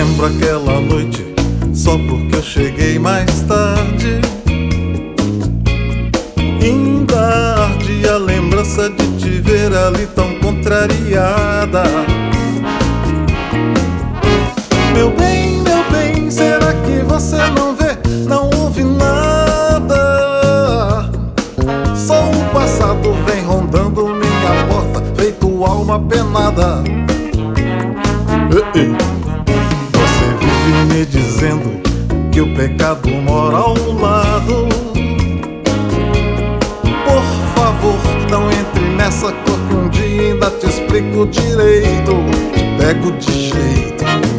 lembro aquela noite, só porque eu cheguei mais tarde. Ainda arde a lembrança de te ver ali tão contrariada. Meu bem, será que você não vê, não ouve nada? Só o passado vem rondando minha porta, feito alma penada. Você vive me dizendo que o pecado mora ao lado. Por favor, não entre nessa cor que um dia ainda te explico direito. Te pego de jeito.